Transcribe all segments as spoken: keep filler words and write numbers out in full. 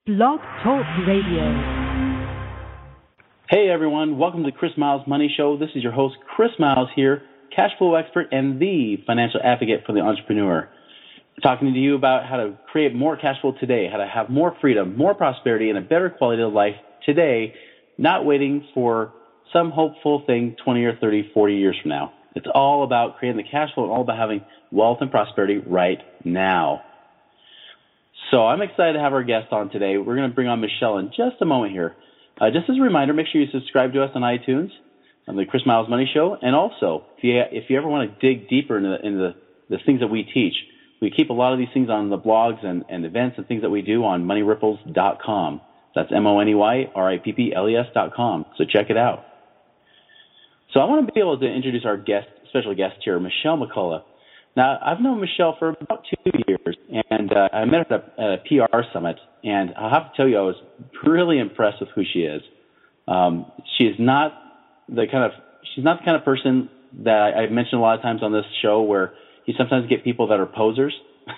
Blog Talk Radio. Hey everyone, welcome to Chris Miles Money Show. This is your host, Chris Miles here, cash flow expert and the financial advocate for the entrepreneur. Talking to you about how to create more cash flow today, how to have more freedom, more prosperity, and a better quality of life today, not waiting for some hopeful thing twenty or thirty, forty years from now. It's all about creating the cash flow and all about having wealth and prosperity right now. So I'm excited to have our guest on today. We're going to bring on Michelle in just a moment here. Uh, just as a reminder, make sure you subscribe to us on iTunes, on the Chris Miles Money Show, and also if you if you ever want to dig deeper into the, into the, the things that we teach, we keep a lot of these things on the blogs and, and events and things that we do on money ripples dot com. That's M O N E Y R I P P L E S dot com. So check it out. So I want to be able to introduce our guest, special guest here, Michelle McCullough. Now, I've known Michelle for about two years, and uh, I met her at a, at a P R summit, and I'll have to tell you, I was really impressed with who she is. Um, she is not the kind of she's not the kind of person that I, I've mentioned a lot of times on this show where you sometimes get people that are posers,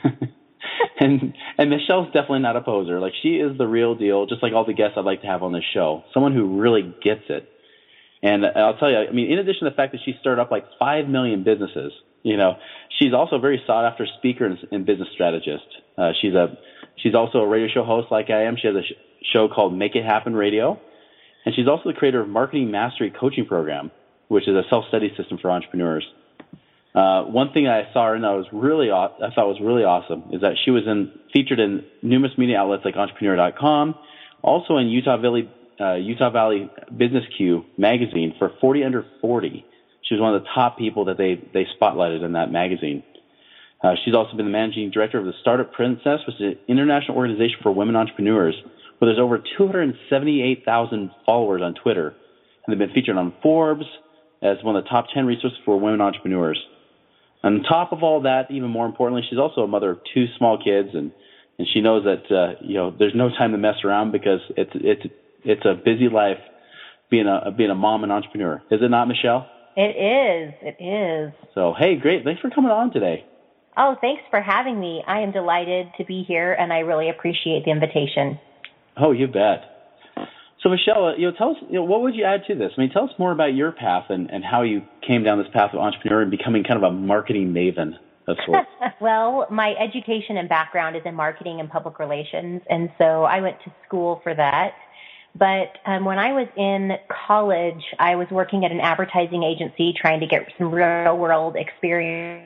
and and Michelle's definitely not a poser. Like, she is the real deal, just like all the guests I'd like to have on this show. Someone who really gets it. And I'll tell you, I mean, in addition to the fact that she started up like five million businesses, you know, she's also a very sought-after speaker and, and business strategist. Uh, she's a she's also a radio show host like I am. She has a sh- show called Make It Happen Radio, and she's also the creator of Marketing Mastery Coaching Program, which is a self-study system for entrepreneurs. Uh, one thing I saw her in that was really I thought was really awesome is that she was in featured in numerous media outlets like Entrepreneur dot com, also in Utah Valley uh, Utah Valley Business Q magazine for forty under forty. She was one of the top people that they, they spotlighted in that magazine. Uh, she's also been the managing director of the Startup Princess, which is an international organization for women entrepreneurs, where there's over two hundred seventy-eight thousand followers on Twitter. And they've been featured on Forbes as one of the top ten resources for women entrepreneurs. On top of all that, even more importantly, she's also a mother of two small kids, and, and she knows that uh, you know there's no time to mess around because it's it's it's a busy life being a being a mom and entrepreneur. Is it not, Michelle? It is. It is. So, hey, great. Thanks for coming on today. Oh, thanks for having me. I am delighted to be here, and I really appreciate the invitation. Oh, you bet. So, Michelle, you know, tell us, you know, what would you add to this? I mean, tell us more about your path and, and how you came down this path of entrepreneur and becoming kind of a marketing maven of sorts. Well, my education and background is in marketing and public relations, and so I went to school for that. But um, when I was in college, I was working at an advertising agency trying to get some real-world experience.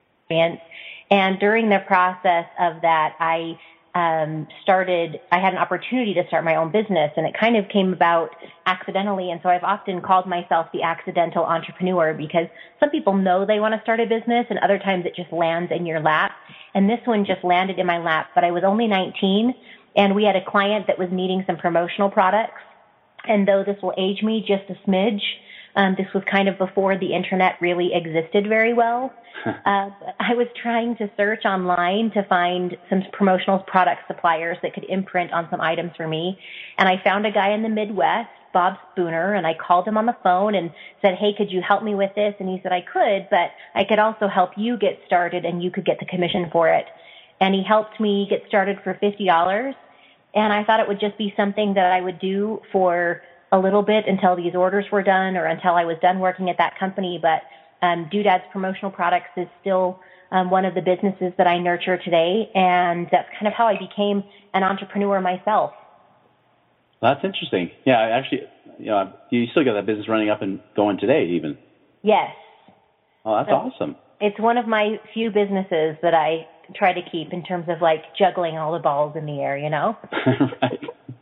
And during the process of that, I um, started, I had an opportunity to start my own business, and it kind of came about accidentally. And so I've often called myself the accidental entrepreneur because some people know they want to start a business, and other times it just lands in your lap. And this one just landed in my lap, but I was only nineteen. And we had a client that was needing some promotional products. And though this will age me just a smidge, um, this was kind of before the internet really existed very well. uh, I was trying to search online to find some promotional product suppliers that could imprint on some items for me. And I found a guy in the Midwest, Bob Spooner, and I called him on the phone and said, hey, could you help me with this? And he said, I could, but I could also help you get started and you could get the commission for it. And he helped me get started for fifty dollars. And I thought it would just be something that I would do for a little bit until these orders were done or until I was done working at that company. But um, Doodad's Promotional Products is still um, one of the businesses that I nurture today. And that's kind of how I became an entrepreneur myself. That's interesting. Yeah, actually, you know, you still got that business running up and going today even. Yes. Oh, that's so awesome. It's one of my few businesses that I try to keep in terms of like juggling all the balls in the air, you know? Right.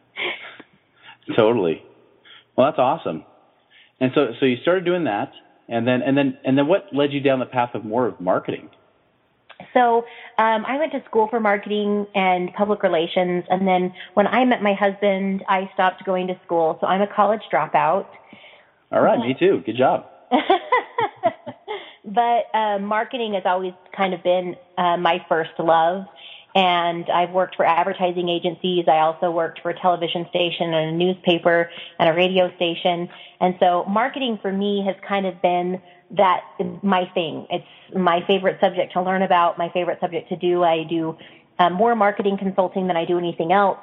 Totally. Well, that's awesome. And so, so you started doing that, and then, and then, and then, what led you down the path of more of marketing? So, um, I went to school for marketing and public relations, and then when I met my husband, I stopped going to school. So I'm a college dropout. All right, me too. Good job. But uh, marketing has always kind of been uh, my first love, and I've worked for advertising agencies. I also worked for a television station and a newspaper and a radio station, and so marketing for me has kind of been that my thing. It's my favorite subject to learn about, my favorite subject to do. I do um, more marketing consulting than I do anything else, and I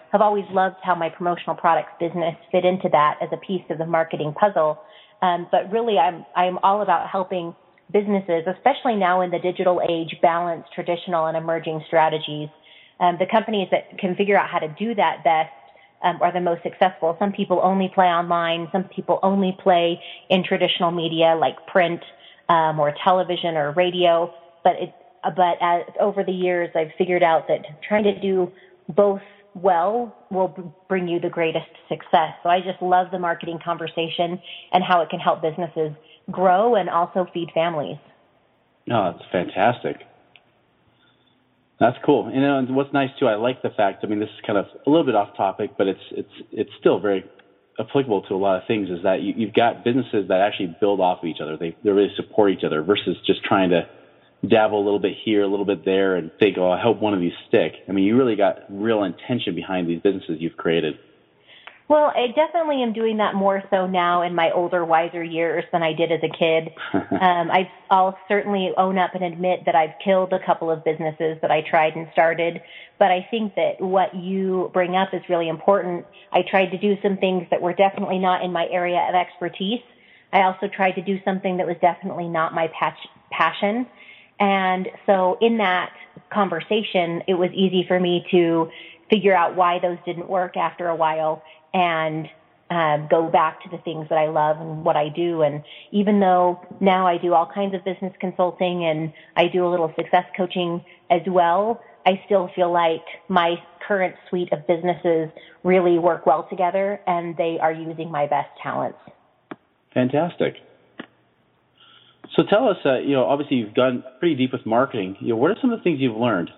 have always loved how my promotional products business fit into that as a piece of the marketing puzzle. Um, but really, I'm I'm all about helping businesses, especially now in the digital age, balance traditional and emerging strategies. Um, the companies that can figure out how to do that best um, are the most successful. Some people only play online. Some people only play in traditional media like print um, or television or radio. But it, but as, over the years, I've figured out that trying to do both well will b- bring you the greatest success. So I just love the marketing conversation and how it can help businesses grow and also feed families. No, that's fantastic. That's cool. You know, and what's nice too, I like the fact, I mean, this is kind of a little bit off topic, but it's it's it's still very applicable to a lot of things, is that you, you've got businesses that actually build off of each other. They they really support each other versus just trying to dabble a little bit here, a little bit there, and think, oh, I hope one of these stick. I mean, you really got real intention behind these businesses you've created. Well, I definitely am doing that more so now in my older, wiser years than I did as a kid. um, I, I'll certainly own up and admit that I've killed a couple of businesses that I tried and started, but I think that what you bring up is really important. I tried to do some things that were definitely not in my area of expertise. I also tried to do something that was definitely not my patch, passion. And so in that conversation, it was easy for me to figure out why those didn't work after a while and uh, go back to the things that I love and what I do. And even though now I do all kinds of business consulting and I do a little success coaching as well, I still feel like my current suite of businesses really work well together and they are using my best talents. Fantastic. So tell us, uh, you know, obviously you've gone pretty deep with marketing. You know, what are some of the things you've learned?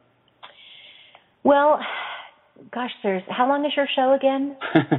Well, gosh, there's, how long is your show again?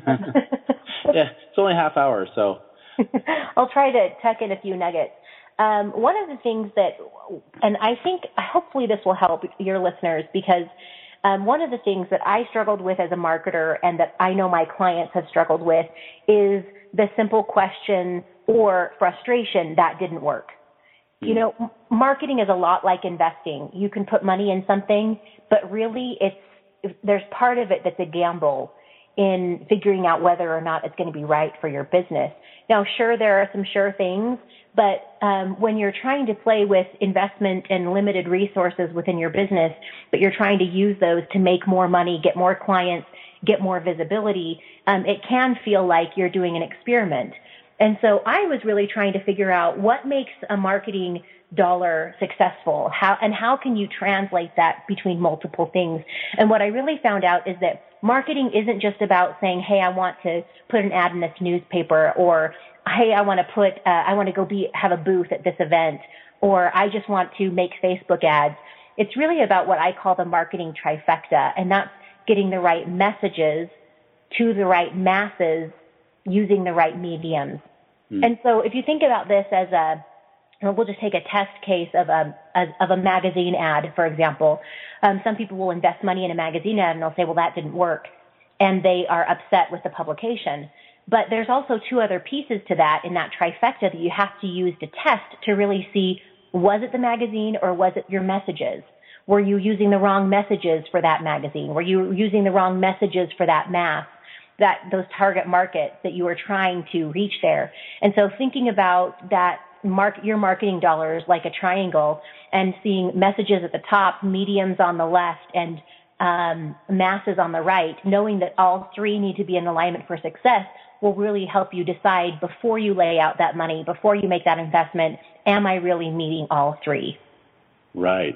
Yeah, it's only a half hour, so. I'll try to tuck in a few nuggets. Um, one of the things that, and I think hopefully this will help your listeners, because um, one of the things that I struggled with as a marketer and that I know my clients have struggled with is the simple question or frustration that didn't work. Mm. You know, marketing is a lot like investing. You can put money in something, but really it's, there's part of it that's a gamble in figuring out whether or not it's going to be right for your business. Now, sure, there are some sure things, but um, when you're trying to play with investment and limited resources within your business, but you're trying to use those to make more money, get more clients, get more visibility, um, it can feel like you're doing an experiment. And so I was really trying to figure out what makes a marketing dollar successful, how and how can you translate that between multiple things. And what I really found out is that marketing isn't just about saying, hey, I want to put an ad in this newspaper, or hey, I want to put, uh, I want to go be have a booth at this event, or I just want to make Facebook ads. It's really about what I call the marketing trifecta, and that's getting the right messages to the right masses using the right mediums. Mm. And so if you think about this as a, we'll just take a test case of a, of a magazine ad, for example. Um, some people will invest money in a magazine ad and they'll say, well, that didn't work. And they are upset with the publication. But there's also two other pieces to that in that trifecta that you have to use to test to really see, was it the magazine or was it your messages? Were you using the wrong messages for that magazine? Were you using the wrong messages for that mass, that those target markets that you were trying to reach there? And so thinking about that, mark your marketing dollars like a triangle and seeing messages at the top, mediums on the left, and um, masses on the right, knowing that all three need to be in alignment for success will really help you decide before you lay out that money, before you make that investment, am I really meeting all three? Right.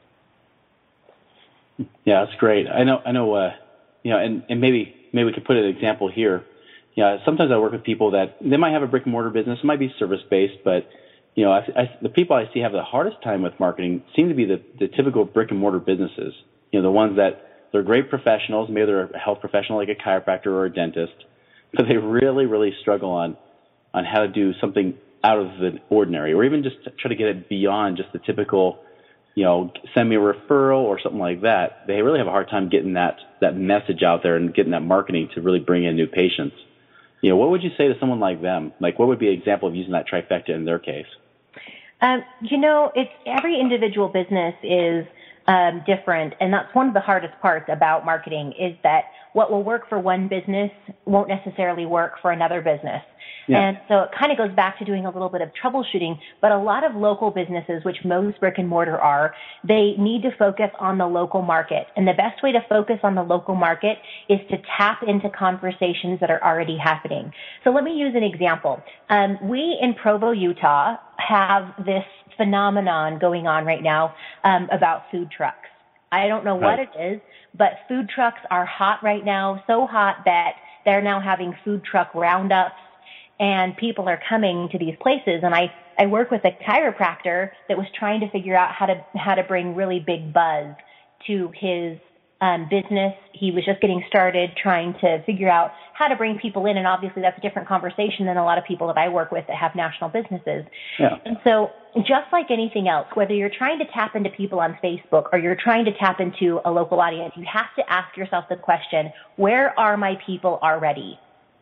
Yeah, that's great. I know, I know, uh, you know, and, and maybe, maybe we could put an example here. Yeah, sometimes I work with people that they might have a brick and mortar business, it might be service based, but you know, I, I, the people I see have the hardest time with marketing seem to be the, the typical brick and mortar businesses. You know, the ones that they're great professionals, maybe they're a health professional like a chiropractor or a dentist, but they really, really struggle on on how to do something out of the ordinary, or even just try to get it beyond just the typical, you know, send me a referral or something like that. They really have a hard time getting that that message out there and getting that marketing to really bring in new patients. You know, what would you say to someone like them? Like, what would be an example of using that trifecta in their case? Um, you know, it's every individual business is um, different. And that's one of the hardest parts about marketing is that what will work for one business won't necessarily work for another business. Yeah. And so it kind of goes back to doing a little bit of troubleshooting, but a lot of local businesses, which most brick and mortar are, they need to focus on the local market. And the best way to focus on the local market is to tap into conversations that are already happening. So let me use an example. Um, we in Provo, Utah, have this phenomenon going on right now um, about food trucks. I don't know what it is, but food trucks are hot right now, so hot that they're now having food truck roundups, and people are coming to these places. And I, I work with a chiropractor that was trying to figure out how to how to bring really big buzz to his um, business. He was just getting started trying to figure out how to bring people in, and obviously that's a different conversation than a lot of people that I work with that have national businesses. Yeah. And so just like anything else, whether you're trying to tap into people on Facebook or you're trying to tap into a local audience, you have to ask yourself the question, where are my people already?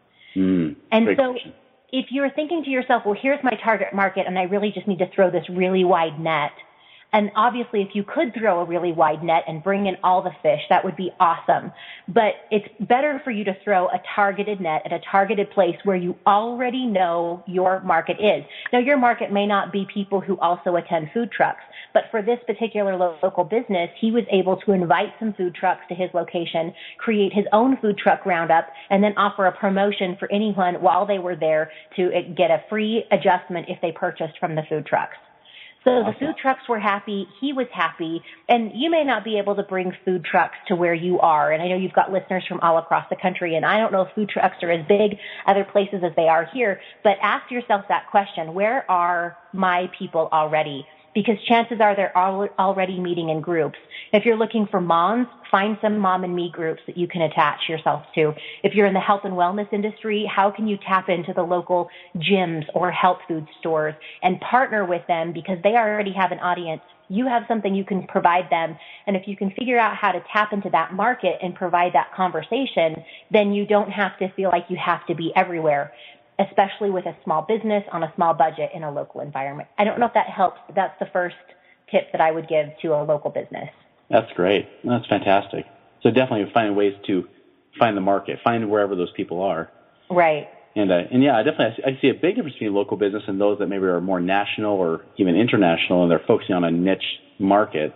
Mm, and so question. If you're thinking to yourself, well, here's my target market and I really just need to throw this really wide net, and obviously if you could throw a really wide net and bring in all the fish, that would be awesome. But it's better for you to throw a targeted net at a targeted place where you already know your market is. Now, your market may not be people who also attend food trucks, but for this particular local business, he was able to invite some food trucks to his location, create his own food truck roundup, and then offer a promotion for anyone while they were there to get a free adjustment if they purchased from the food trucks. So the food trucks were happy, he was happy, and you may not be able to bring food trucks to where you are. And I know you've got listeners from all across the country, and I don't know if food trucks are as big other places as they are here, but ask yourself that question, where are my people already? Because chances are they're already meeting in groups. If you're looking for moms, find some mom and me groups that you can attach yourself to. If you're in the health and wellness industry, how can you tap into the local gyms or health food stores and partner with them because they already have an audience? You have something you can provide them. And if you can figure out how to tap into that market and provide that conversation, then you don't have to feel like you have to be everywhere, especially with a small business on a small budget in a local environment. I don't know if that helps, but that's the first tip that I would give to a local business. That's great. That's fantastic. So definitely find ways to find the market, find wherever those people are. Right. And uh, and yeah, I definitely I see a big difference between local business and those that maybe are more national or even international, and they're focusing on a niche market.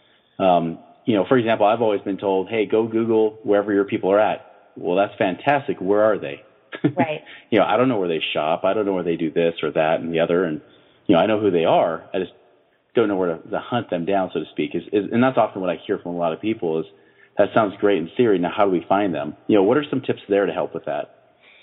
Um, you know, for example, I've always been told, hey, go Google wherever your people are at. Well, that's fantastic. Where are they? Right. You know, I don't know where they shop. I don't know where they do this or that and the other. And, you know, I know who they are. I just don't know where to, to hunt them down, so to speak. Is, is, and that's often what I hear from a lot of people is, that sounds great in theory. Now, how do we find them? You know, what are some tips there to help with that?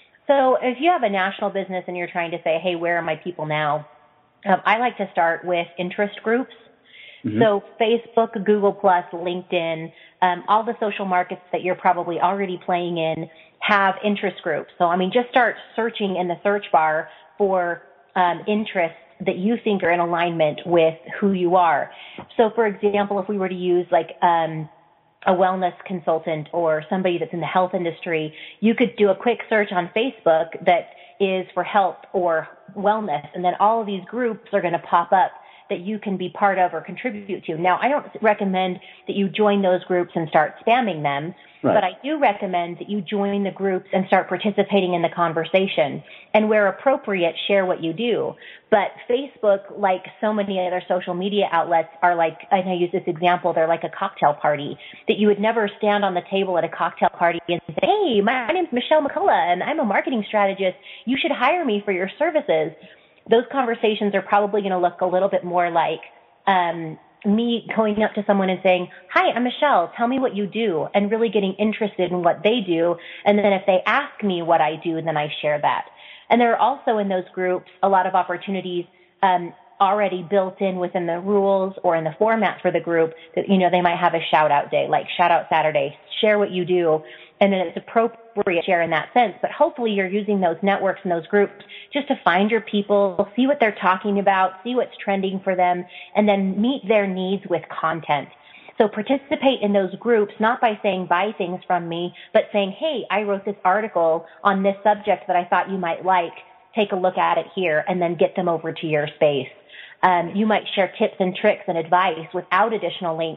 So if you have a national business and you're trying to say, hey, where are my people now? Um, I like to start with interest groups. Mm-hmm. So Facebook, Google Plus, LinkedIn, um, all the social markets that you're probably already playing in have interest groups. So, I mean, just start searching in the search bar for um, interests that you think are in alignment with who you are. So, for example, if we were to use like um, a wellness consultant or somebody that's in the health industry, you could do a quick search on Facebook that is for health or wellness, and then all of these groups are going to pop up that you can be part of or contribute to. Now, I don't recommend that you join those groups and start spamming them, right. But I do recommend that you join the groups and start participating in the conversation. And where appropriate, share what you do. But Facebook, like so many other social media outlets, are like, and I use this example, they're like a cocktail party, that you would never stand on the table at a cocktail party and say, hey, my name's Michelle McCullough, and I'm a marketing strategist. You should hire me for your services. Those conversations are probably going to look a little bit more like um, me going up to someone and saying, hi, I'm Michelle, tell me what you do, and really getting interested in what they do. And then if they ask me what I do, then I share that. And there are also in those groups a lot of opportunities um, already built in within the rules or in the format for the group that, you know, they might have a shout out day, like shout out Saturday, share what you do. And then it's appropriate to share in that sense. But hopefully you're using those networks and those groups just to find your people, see what they're talking about, see what's trending for them, and then meet their needs with content. So participate in those groups, not by saying buy things from me, but saying, hey, I wrote this article on this subject that I thought you might like. Take a look at it here, and then get them over to your space. Um, you might share tips and tricks and advice without additional links,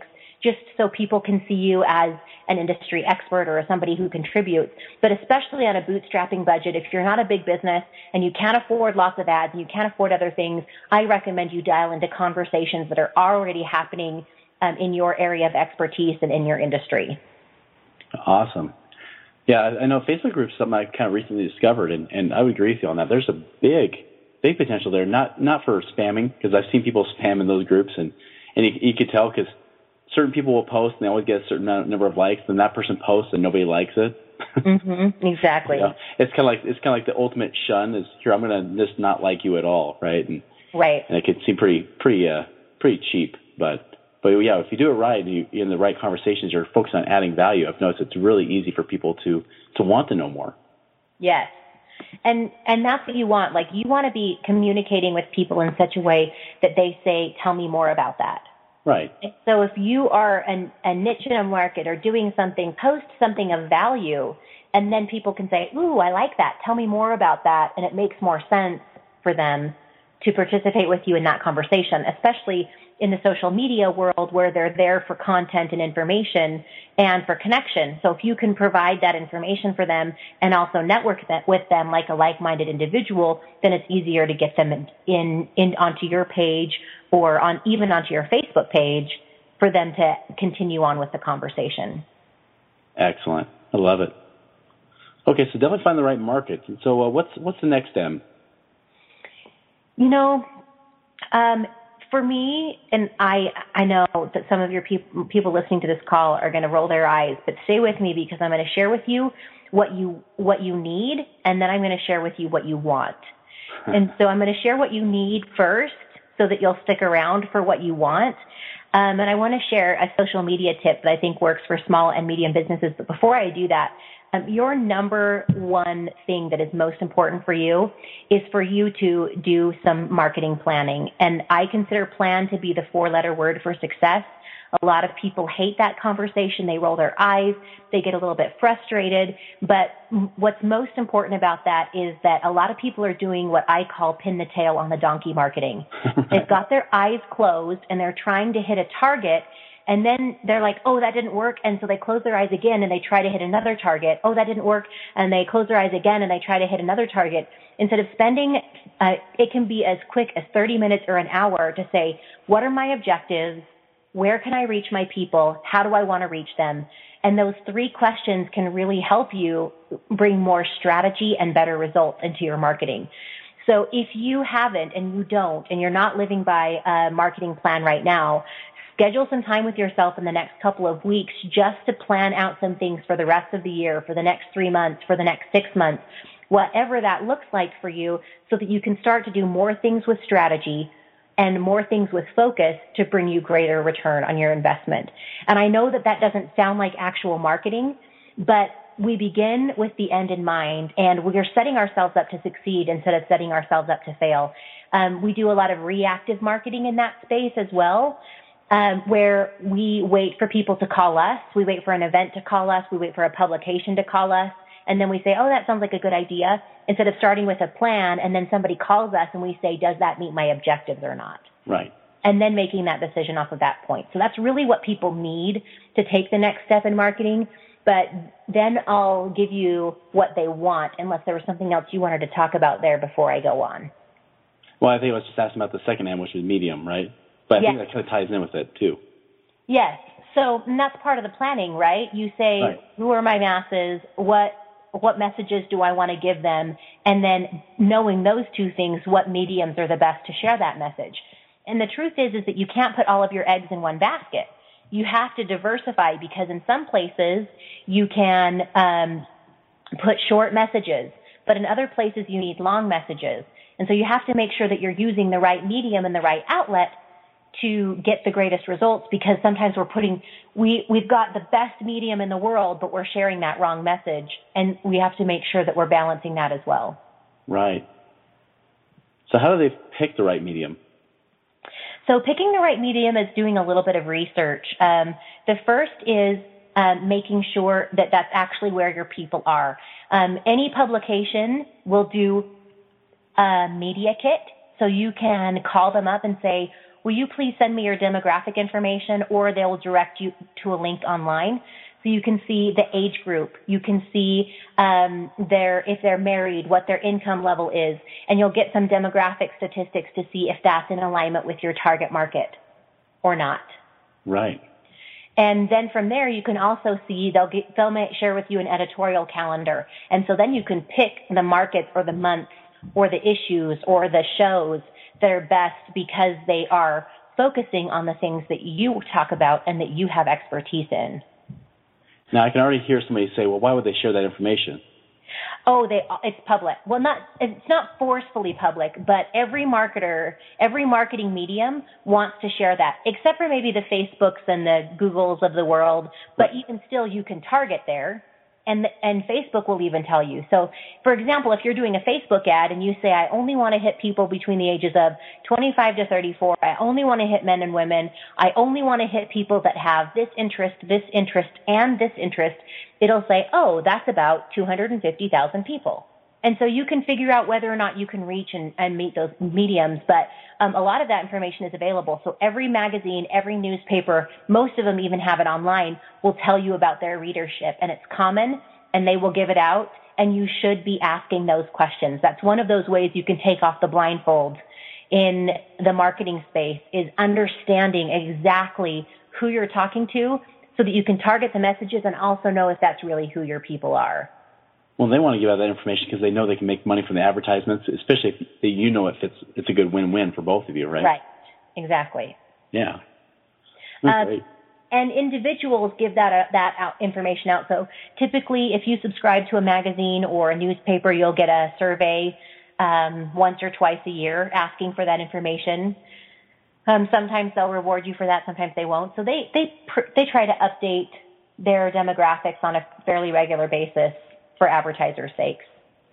just so people can see you as an industry expert or somebody who contributes. But especially on a bootstrapping budget, if you're not a big business and you can't afford lots of ads and you can't afford other things, I recommend you dial into conversations that are already happening um, in your area of expertise and in your industry. Awesome. Yeah, I know Facebook groups is something I kind of recently discovered, and, and I would agree with you on that. There's a big, big potential there, not not for spamming, because I've seen people spam in those groups, and, and you, you could tell because certain people will post and they always get a certain number of likes, and that person posts and nobody likes it. Mm-hmm, exactly. You know, it's kind of like it's kind of like the ultimate shun is here. I'm going to just not like you at all, right? And, right. And it could seem pretty pretty uh, pretty cheap, but. But yeah, if you do it right and you in the right conversations, you're focused on adding value. I've noticed it's really easy for people to, to want to know more. Yes. And and that's what you want. Like you want to be communicating with people in such a way that they say, tell me more about that. Right. So if you are an, a niche in a market or doing something, post something of value, and then people can say, ooh, I like that. Tell me more about that. And it makes more sense for them to participate with you in that conversation, especially in the social media world where they're there for content and information and for connection. So if you can provide that information for them and also network that with them like a like-minded individual, then it's easier to get them in, in, in onto your page or on even onto your Facebook page for them to continue on with the conversation. Excellent. I love it. Okay, so definitely find the right market. And so uh, what's what's the next step? You know, um, for me, and I I know that some of your people people listening to this call are going to roll their eyes, but stay with me because I'm going to share with you what you what you need, and then I'm going to share with you what you want. And so I'm going to share what you need first so that you'll stick around for what you want. Um, and I want to share a social media tip that I think works for small and medium businesses. But before I do that, Um, your number one thing that is most important for you is for you to do some marketing planning. And I consider plan to be the four-letter word for success. A lot of people hate that conversation. They roll their eyes. They get a little bit frustrated. But what's most important about that is that a lot of people are doing what I call pin the tail on the donkey marketing. They've got their eyes closed and they're trying to hit a target. And then they're like, oh, that didn't work. And so they close their eyes again and they try to hit another target. Oh, that didn't work. And they close their eyes again and they try to hit another target. Instead of spending, uh, it can be as quick as thirty minutes or an hour to say, what are my objectives? Where can I reach my people? How do I want to reach them? And those three questions can really help you bring more strategy and better results into your marketing. So if you haven't and you don't, and you're not living by a marketing plan right now, schedule some time with yourself in the next couple of weeks just to plan out some things for the rest of the year, for the next three months, for the next six months, whatever that looks like for you, so that you can start to do more things with strategy and more things with focus to bring you greater return on your investment. And I know that that doesn't sound like actual marketing, but we begin with the end in mind, and we are setting ourselves up to succeed instead of setting ourselves up to fail. Um, we do a lot of reactive marketing in that space as well. Um, where we wait for people to call us, we wait for an event to call us, we wait for a publication to call us, and then we say, oh, that sounds like a good idea, instead of starting with a plan, and then somebody calls us and we say, does that meet my objectives or not? Right. And then making that decision off of that point. So that's really what people need to take the next step in marketing, but then I'll give you what they want, unless there was something else you wanted to talk about there before I go on. Well, I think I was just asking about the second M, which is medium, right? But I yes. think that kind of ties in with it, too. Yes. So and that's part of the planning, right? You say, right. Who are my masses? What what messages do I want to give them? And then knowing those two things, what mediums are the best to share that message? And the truth is, is that you can't put all of your eggs in one basket. You have to diversify, because in some places you can um, put short messages, but in other places you need long messages. And so you have to make sure that you're using the right medium and the right outlet to get the greatest results, because sometimes we're putting, we, we've got the best medium in the world, but we're sharing that wrong message. And we have to make sure that we're balancing that as well. Right. So how do they pick the right medium? So picking the right medium is doing a little bit of research. Um, the first is um, making sure that that's actually where your people are. Um, any publication will do a media kit, so you can call them up and say, will you please send me your demographic information, or they'll direct you to a link online. So you can see the age group, you can see um, their if they're married, what their income level is, and you'll get some demographic statistics to see if that's in alignment with your target market or not. Right. And then from there, you can also see they'll get, they'll may share with you an editorial calendar, and so then you can pick the markets or the months or the issues or the shows that are best because they are focusing on the things that you talk about and that you have expertise in. Now, I can already hear somebody say, well, why would they share that information? Oh, they, it's public. Well, not, it's not forcefully public, but every marketer, every marketing medium wants to share that, except for maybe the Facebooks and the Googles of the world. But even still, you can target there. And, and Facebook will even tell you. So, for example, if you're doing a Facebook ad and you say, I only want to hit people between the ages of twenty-five to thirty-four, I only want to hit men and women, I only want to hit people that have this interest, this interest, and this interest, it'll say, oh, that's about two hundred fifty thousand people. And so you can figure out whether or not you can reach and, and meet those mediums. But um, a lot of that information is available. So every magazine, every newspaper, most of them even have it online, will tell you about their readership. And it's common, and they will give it out. And you should be asking those questions. That's one of those ways you can take off the blindfold in the marketing space, is understanding exactly who you're talking to so that you can target the messages and also know if that's really who your people are. Well, they want to give out that information because they know they can make money from the advertisements, especially if you know if it's it's a good win-win for both of you, right? Right, exactly. Yeah. Uh, and individuals give that uh, that out information out. So typically, if you subscribe to a magazine or a newspaper, you'll get a survey um, once or twice a year asking for that information. Um, sometimes they'll reward you for that, sometimes they won't. So they they pr- they try to update their demographics on a fairly regular basis for advertisers' sakes.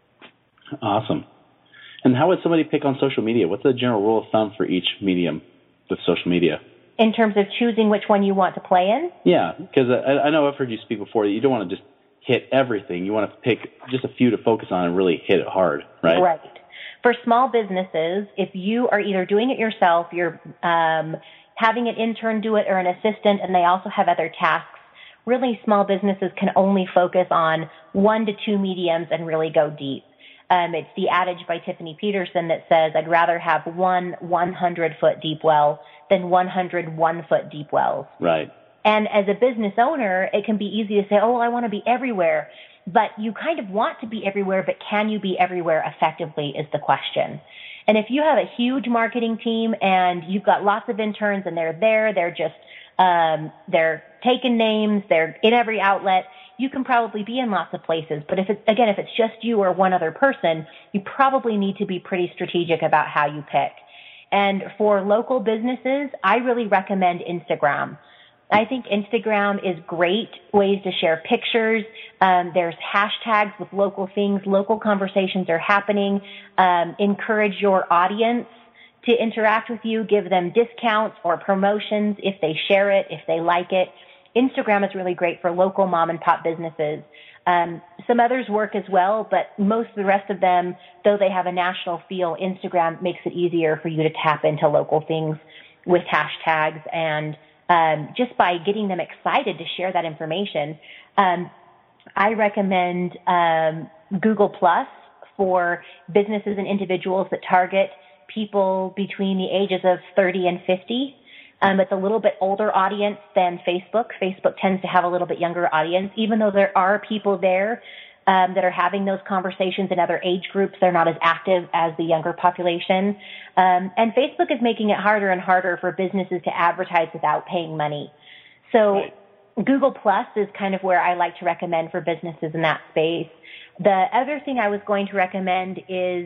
Awesome. And how would somebody pick on social media? What's the general rule of thumb for each medium with social media? In terms of choosing which one you want to play in? Yeah, because I, I know I've heard you speak before. You don't want to just hit everything. You want to pick just a few to focus on and really hit it hard, right? Right. For small businesses, if you are either doing it yourself, you're um, having an intern do it or an assistant, and they also have other tasks, really small businesses can only focus on one to two mediums and really go deep. Um, it's the adage by Tiffany Peterson that says, I'd rather have one hundred-foot deep well than one hundred one-foot deep wells. Right. And as a business owner, it can be easy to say, oh, well, I want to be everywhere. But you kind of want to be everywhere, but can you be everywhere effectively is the question. And if you have a huge marketing team and you've got lots of interns and they're there, they're just Um, they're taking names, they're in every outlet, you can probably be in lots of places. But if it's, again, if it's just you or one other person, you probably need to be pretty strategic about how you pick. And for local businesses, I really recommend Instagram. I think Instagram is great ways to share pictures. Um, there's hashtags with local things. Local conversations are happening. Um, encourage your audience to interact with you, give them discounts or promotions if they share it, if they like it. Instagram is really great for local mom and pop businesses. Um, some others work as well, but most of the rest of them, though they have a national feel, Instagram makes it easier for you to tap into local things with hashtags and um, just by getting them excited to share that information. Um, I recommend um, Google Plus for businesses and individuals that target people between the ages of thirty and fifty. Um, it's a little bit older audience than Facebook. Facebook tends to have a little bit younger audience, even though there are people there um, that are having those conversations in other age groups. They're not as active as the younger population. Um, and Facebook is making it harder and harder for businesses to advertise without paying money. So right. Google Plus is kind of where I like to recommend for businesses in that space. The other thing I was going to recommend is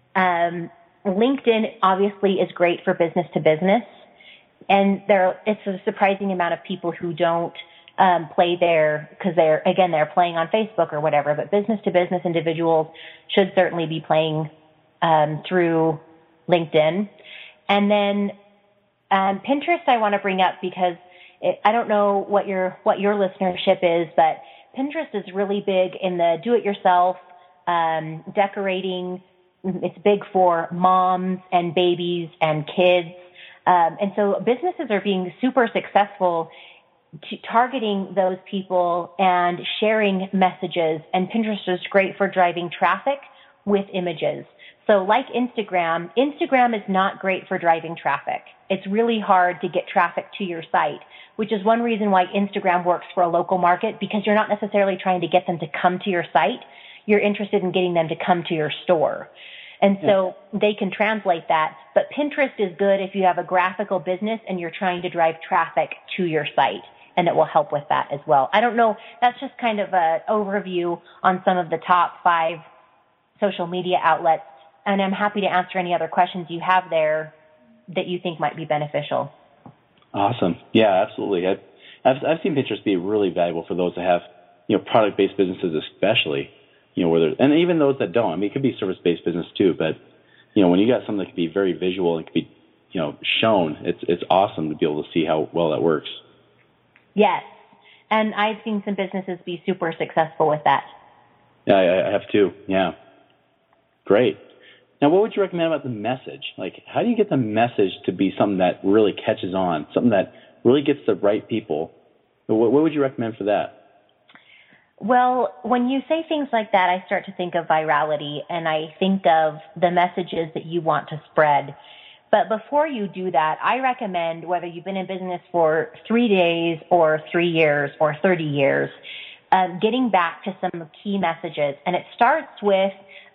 um, LinkedIn obviously is great for business to business, and there it's a surprising amount of people who don't um, play there because they're again they're playing on Facebook or whatever. But business to business individuals should certainly be playing um, through LinkedIn, and then um, Pinterest I want to bring up because it, I don't know what your what your listenership is, but Pinterest is really big in the do-it-yourself um, decorating. It's big for moms and babies and kids. Um, and so businesses are being super successful to targeting those people and sharing messages. And Pinterest is great for driving traffic with images. So like Instagram, Instagram is not great for driving traffic. It's really hard to get traffic to your site, which is one reason why Instagram works for a local market, because you're not necessarily trying to get them to come to your site. You're interested in getting them to come to your store. And so yeah. they can translate that. But Pinterest is good if you have a graphical business and you're trying to drive traffic to your site, and it will help with that as well. I don't know. That's just kind of an overview on some of the top five social media outlets. And I'm happy to answer any other questions you have there that you think might be beneficial. Awesome. Yeah, absolutely. I've, I've, I've seen Pinterest be really valuable for those that have, you know, product-based businesses especially, you know, where they're, and even those that don't. I mean, it could be service-based business too, but, you know, when you got something that can be very visual and can be, you know, shown, it's it's awesome to be able to see how well that works. Yes. And I've seen some businesses be super successful with that. Yeah, I, I have too. Yeah. Great. Now, what would you recommend about the message? Like, how do you get the message to be something that really catches on, something that really gets the right people? What, what would you recommend for that? Well, when you say things like that, I start to think of virality, and I think of the messages that you want to spread. But before you do that, I recommend, whether you've been in business for three days or three years or thirty years, uh, getting back to some key messages. And it starts with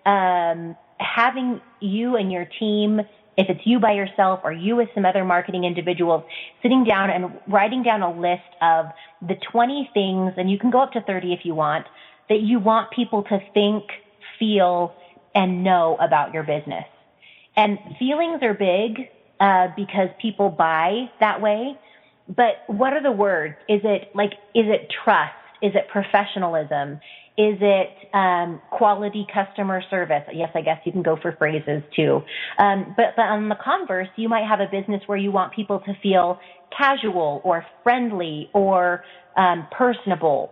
um, having you and your team, if it's you by yourself or you with some other marketing individuals, sitting down and writing down a list of the twenty things, and you can go up to thirty if you want, that you want people to think, feel, and know about your business. And feelings are big uh, because people buy that way. But what are the words? Is it like, is it trust? Is it professionalism? Is it um, quality customer service? Yes, I guess you can go for phrases too. Um, but, but on the converse, you might have a business where you want people to feel casual or friendly or um, personable.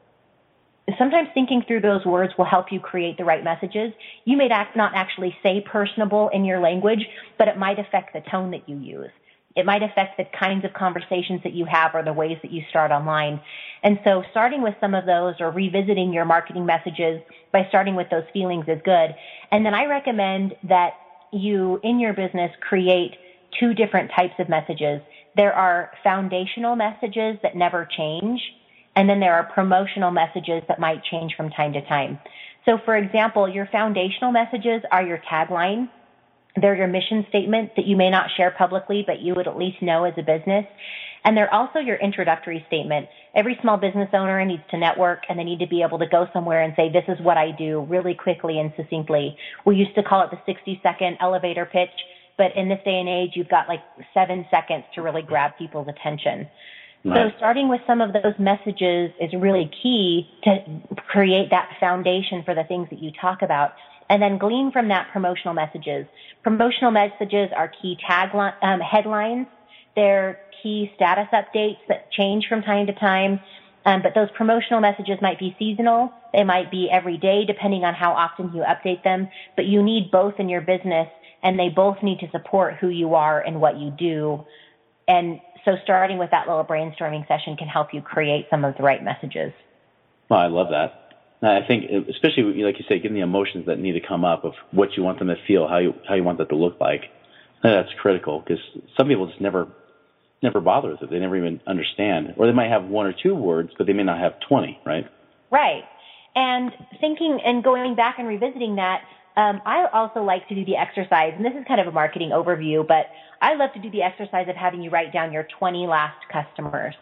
Sometimes thinking through those words will help you create the right messages. You may not actually say personable in your language, but it might affect the tone that you use. It might affect the kinds of conversations that you have or the ways that you start online. And so starting with some of those or revisiting your marketing messages by starting with those feelings is good. And then I recommend that you, in your business, create two different types of messages. There are foundational messages that never change, and then there are promotional messages that might change from time to time. So, for example, your foundational messages are your tagline. They're your mission statement that you may not share publicly, but you would at least know as a business. And they're also your introductory statement. Every small business owner needs to network, and they need to be able to go somewhere and say, this is what I do, really quickly and succinctly. We used to call it the sixty-second elevator pitch, but in this day and age, you've got like seven seconds to really grab people's attention. Right. So starting with some of those messages is really key to create that foundation for the things that you talk about. And then glean from that promotional messages. Promotional messages are key tagline um, headlines. They're key status updates that change from time to time. Um, but those promotional messages might be seasonal. They might be every day, depending on how often you update them. But you need both in your business, and they both need to support who you are and what you do. And so starting with that little brainstorming session can help you create some of the right messages. Well, I love that. I think, especially like you say, getting the emotions that need to come up of what you want them to feel, how you how you want that to look like. That's critical, because some people just never never bother with it. They never even understand, or they might have one or two words, but they may not have twenty. Right. Right. And thinking and going back and revisiting that, um, I also like to do the exercise, and this is kind of a marketing overview, but I love to do the exercise of having you write down your twenty last customers.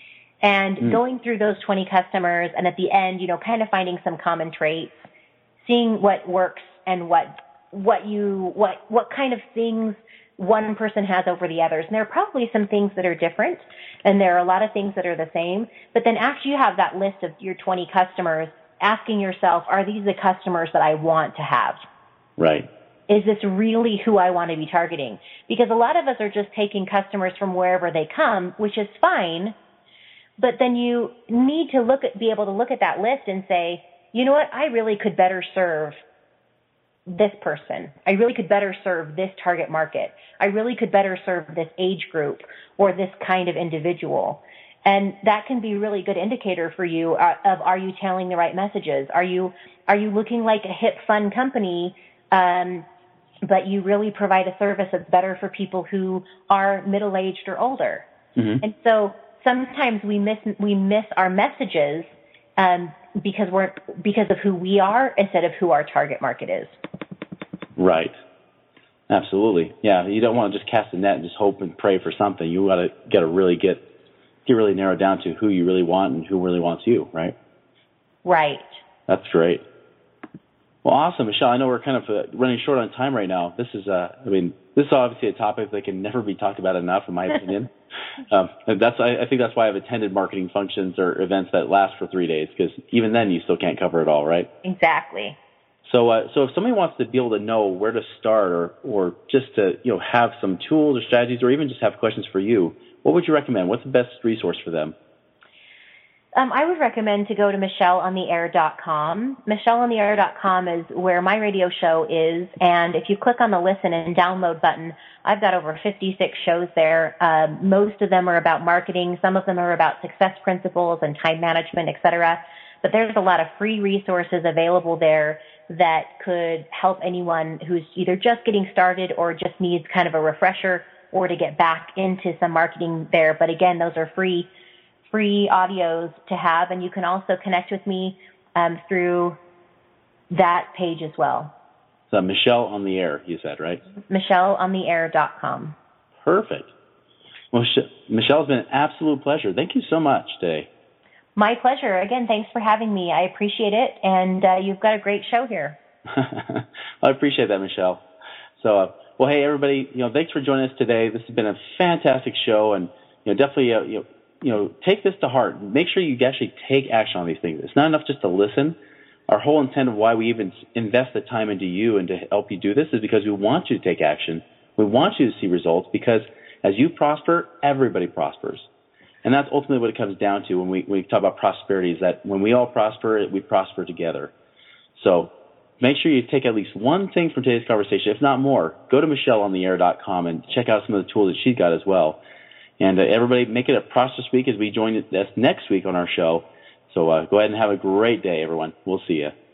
And mm. going through those twenty customers, and at the end, you know, kind of finding some common traits, seeing what works and what what you what what kind of things one person has over the others. And there are probably some things that are different, and there are a lot of things that are the same. But then after you have that list of your twenty customers, asking yourself, are these the customers that I want to have? Right. Is this really who I want to be targeting? Because a lot of us are just taking customers from wherever they come, which is fine. But then you need to look at, be able to look at that list and say, you know what, I really could better serve this person. I really could better serve this target market. I really could better serve this age group or this kind of individual. And that can be a really good indicator for you uh, of, are you telling the right messages? Are you, are you looking like a hip, fun company, um, but you really provide a service that's better for people who are middle-aged or older? Mm-hmm. And so sometimes we miss, we miss our messages, um, because we're, because of who we are instead of who our target market is. Right. Absolutely. Yeah. You don't want to just cast a net and just hope and pray for something. You got to get to really get, get really narrowed down to who you really want and who really wants you. Right. Right. That's great. Well, awesome, Michelle. I know we're kind of uh, running short on time right now. This is, uh, I mean, this is obviously a topic that can never be talked about enough, in my opinion. um, and that's, I, I think that's why I've attended marketing functions or events that last for three days, because even then you still can't cover it all, right? Exactly. So, uh, so if somebody wants to be able to know where to start, or, or just to, you know, have some tools or strategies, or even just have questions for you, what would you recommend? What's the best resource for them? Um, I would recommend to go to Michelle on the air dot com. Michelle on the air dot com is where my radio show is, and if you click on the listen and download button, I've got over fifty-six shows there. Uh, most of them are about marketing. Some of them are about success principles and time management, et cetera. But there's a lot of free resources available there that could help anyone who's either just getting started or just needs kind of a refresher or to get back into some marketing there. But again, those are free free audios to have, and you can also connect with me um, through that page as well. So Michelle on the Air, you said, right? Michelle on the air dot com. Perfect. Well, Michelle, it's been an absolute pleasure. Thank you so much today. My pleasure. Again, thanks for having me. I appreciate it, and uh, you've got a great show here. I appreciate that, Michelle. So, uh, well, hey, everybody, you know, thanks for joining us today. This has been a fantastic show, and you know, definitely, uh, you know, you know, take this to heart. Make sure you actually take action on these things. It's not enough just to listen. Our whole intent of why we even invest the time into you and to help you do this is because we want you to take action. We want you to see results, because as you prosper, everybody prospers. And that's ultimately what it comes down to when we, when we talk about prosperity, is that when we all prosper, we prosper together. So make sure you take at least one thing from today's conversation, if not more. Go to Michelle on the air dot com and check out some of the tools that she's got as well. And uh, everybody, make it a prosperous week as we join us next week on our show. So uh, go ahead and have a great day, everyone. We'll see you.